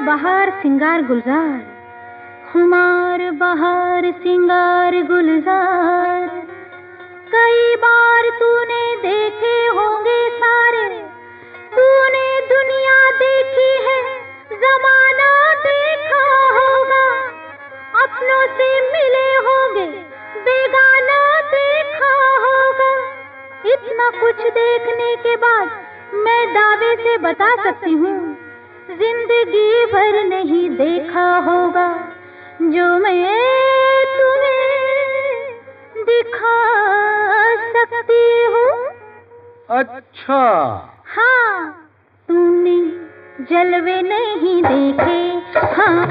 बहार सिंगार गुलजार, खुमार बहार सिंगार गुलजार। कई बार तूने देखे होंगे सारे, तूने दुनिया देखी है, जमाना देखा होगा, अपनों से मिले होंगे, बेगाना देखा होगा। इतना कुछ देखने के बाद मैं दावे से बता सकती हूँ, जिंदगी भर नहीं देखा होगा जो मैं तुम्हें दिखा सकती हूँ। अच्छा। हाँ, तूने जलवे नहीं देखे, हाँ,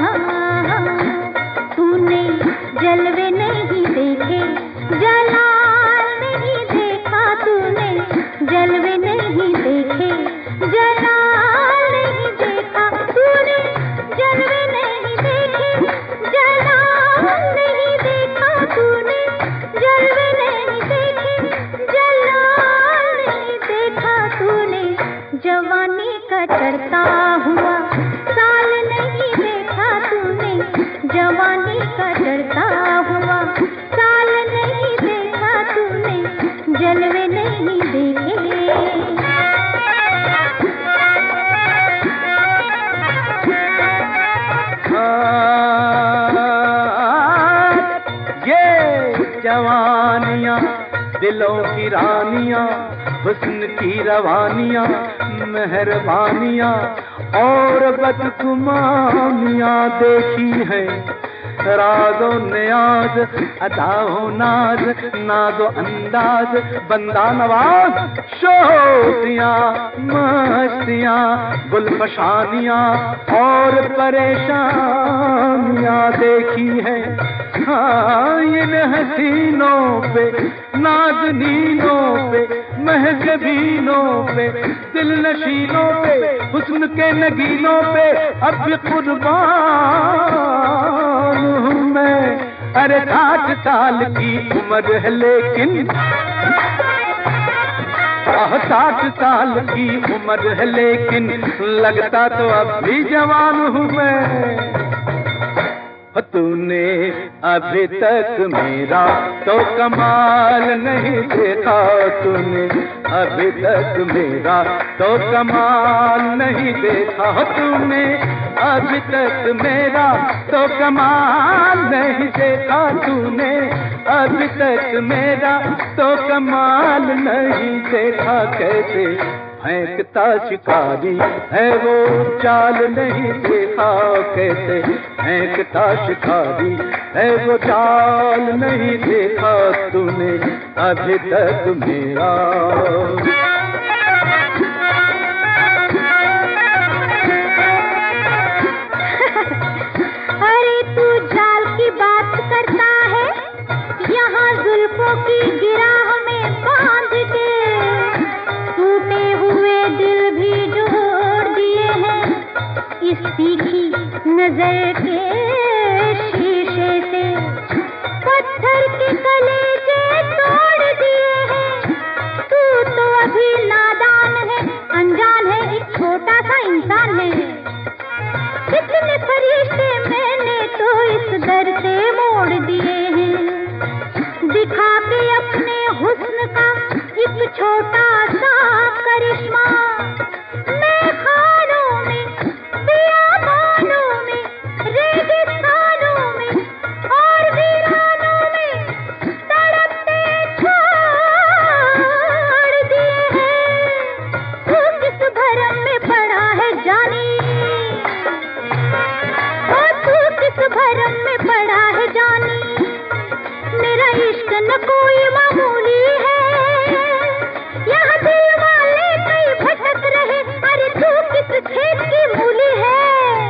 तूने जलवे नहीं देखे, जलाल नहीं देखा, तूने जलवे नहीं देखे, जलाल नहीं देखा, तूने जलवे नहीं देखे, जलाल नहीं देखा, तूने जलवे नहीं देखे, जलाल नहीं देखा, तूने जवानी का चढ़ता हुआ साल नहीं देखा, तूने जवानी का चढ़ता हुआ साल नहीं देखा, तूने जलवे नहीं देखे। ये जवानियाँ दिलों की रानियाँ, हुस्न की रवानियाँ, मेहरबानियाँ और बदगुमानियाँ देखी है। राज़ो नियाज, अदाओ नाज, नाजो अंदाज, बंदा नवाज, शोतियाँ मस्तियाँ, गुलफशानियाँ और परेशानियाँ देखी है। हाँ, इन हसीनों पे, नाज़नीनों पे, महजबीनों पे, दिल नशीनों पे, हुस्न के नगीनों पे अब भी कुर्बान हूँ मैं। अरे 60 साल की उम्र है लेकिन 60 साल की उम्र है लेकिन लगता तो अब भी जवान हूँ मैं। तूने अभी तक मेरा तो कमाल नहीं देखा, तूने अभी तक मेरा तो कमाल नहीं देखा, तूने अभी तक मेरा तो कमाल नहीं देखा, तूने अभी तक मेरा तो कमाल नहीं देखा। कैसे फेंकता शिकारी है वो चाल नहीं देखा, कैसे फेंकता शिकारी है वो चाल नहीं देखा, तूने अभी तक मेरा। अरे तू जाल की बात करता है, यहाँ जुल्फों की गिराह में बांध के टूटे हुए दिल भी जोड़ दिए हैं, इस तीखी नजर के शीशे से पत्थर के कलेजे तोड़ दिए हैं। तू तो अभी नादान है, अनजान है, एक छोटा सा इंसान है। कितने फरिश्ते मैंने तो इस दर से मोड़ दिए हैं, दिखा के अपने हुस्न का एक छोटा सा करिश्मा। मैं खानों में, बियाबानों में, रेगिस्तानों में और वीरानों में तड़पते छोड़ दिए हैं। तू किस भरम में पड़ा है जानी, तू किस भरम में पड़ा है जानी। मेरा इश्क न कोई मामूली है, यहाँ दिल वाले कई भटक रहे। अरे तू किस खेत की मूली है?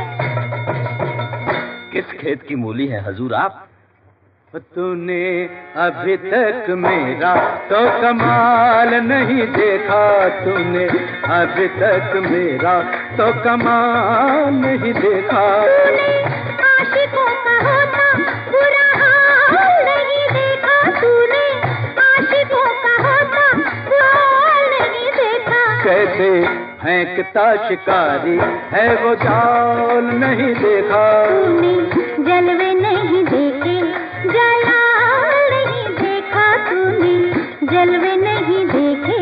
किस खेत की मूली है हजूर आप? तूने अभी तक मेरा तो कमाल नहीं देखा, तूने अभी तक मेरा तो कमाल नहीं देखा। आशिकों का होता बुरा हाल नहीं देखा, तूने आशिकों का होता बुरा हाल नहीं देखा। कैसे फेंकता शिकारी है वो जाल नहीं देखा। तूने जलवे नहीं देखे, जलाल नहीं देखा, तूने जलवे नहीं देखे।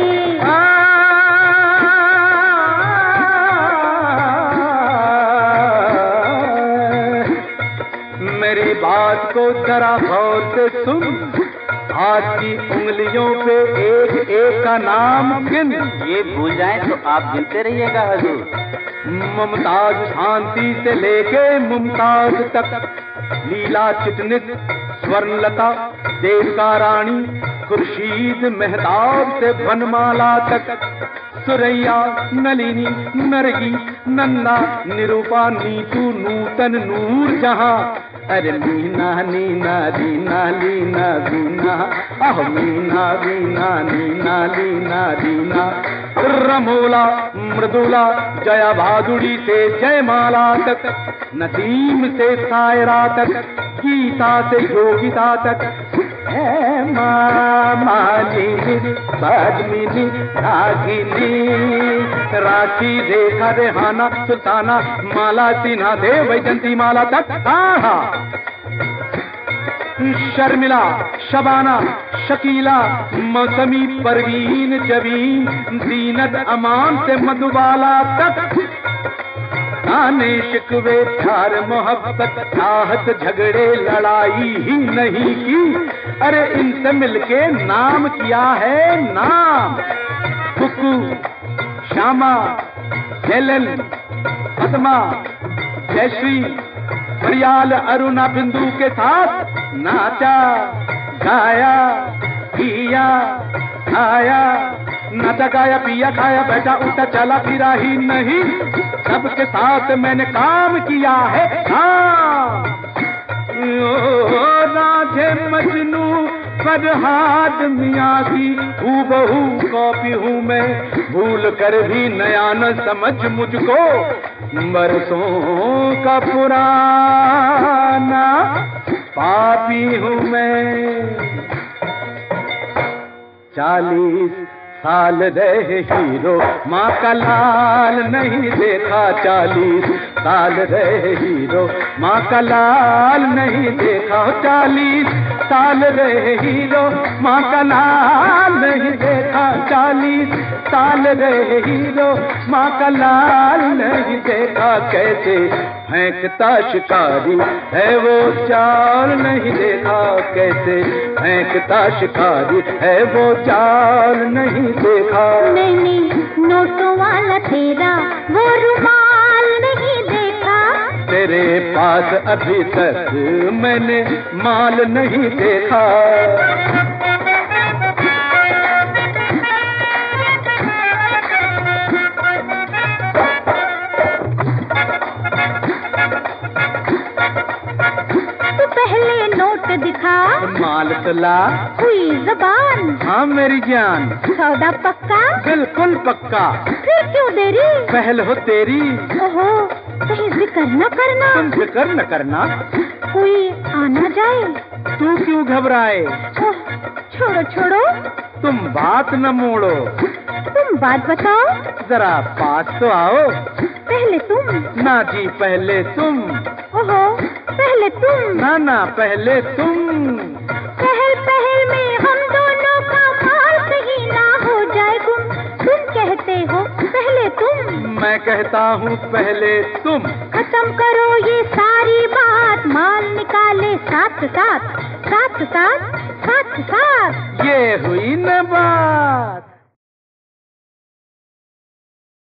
मेरी बात को जरा गौर से सुन, हाथ की उंगलियों पे एक एक का नाम गिन। ये भूल जाएं तो आप गिनते रहिएगा हुजूर। मुमताज शांति से लेके मुमताज तक, लीला चिटनिस स्वर्णलता देवका रानी, खुर्शीद मेहताब से वनमाला तक, सुरैया नलिनी नरगी नन्ना निरूपा नीतू नूतन नूर जहां। अरे मीना नीना रीना लीना रीना, आह मीना रीना नीना लीना रीना, रमोला मृदुला जया भादुड़ी से जयमाला तक, नसीम से सायरा तक, गीता से योगिता तक, मालिनी पद्मिनी रागिनी, राखी रेखा रेहाना सुल्ताना माला सिन्हा दे वैजंती माला तक। शर्मिला शबाना शकीला मौसमी परवीन जबीन, दीनत अमान से मधुबाला तक, आने शिकवे प्यार मोहब्बत चाहत झगड़े लड़ाई ही नहीं की। अरे इनसे मिलके नाम किया है नाम। कुकू श्यामा हेलन पद्मा जयश्री हरियाल अरुणा बिंदु के साथ नाचा गाया पिया खाया, नाचा गाया पिया खाया, बैठा उठा चला फिरा ही नहीं, सबके साथ मैंने काम किया है काम। राधे मजनू फरहाद मियां की हूबहू कॉपी हूँ मैं, भूल कर भी नया न समझ मुझको, बरसों का पुराना पापी हूँ मैं। 40 साल रहे हीरो माँ का लाल नहीं देखा, 40 साल रहे हीरो माँ का लाल नहीं देखा, 40 साल रहे हीरो माँ का लाल नहीं देखा, 40 साल रहे हीरो माँ का लाल नहीं देखा। कैसे फेंकता शिकारी है वो जाल नहीं देखा, कैसे फेंकता शिकारी है वो जाल नहीं देखा। मैंने नोटों वाला तेरा वो रुमाल नहीं देखा, तेरे पास अभी तक मैंने माल नहीं देखा। दिखा माल तला हुई जबान। हाँ मेरी जान, सौदा पक्का बिल्कुल पक्का। फिर क्यों देरी, पहल हो तेरी। ओहो कहीं जिक्र न करना, तुम जिक्र न करना, कोई आना जाए। तू क्यों घबराए, ओह छोड़ो छोड़ो, तुम बात न मोड़ो। तुम बात बताओ, जरा पास तो आओ। पहले तुम। ना जी पहले तुम। ओहो पहले तुम। ना ना पहले तुम। पहल पहल में हम दोनों का माल कहीं ना हो जाए गुम। तुम कहते हो पहले तुम, मैं कहता हूँ पहले तुम। खत्म करो ये सारी बात, माल निकाले साथ साथ साथ साथ साथ साथ। ये हुई न बात।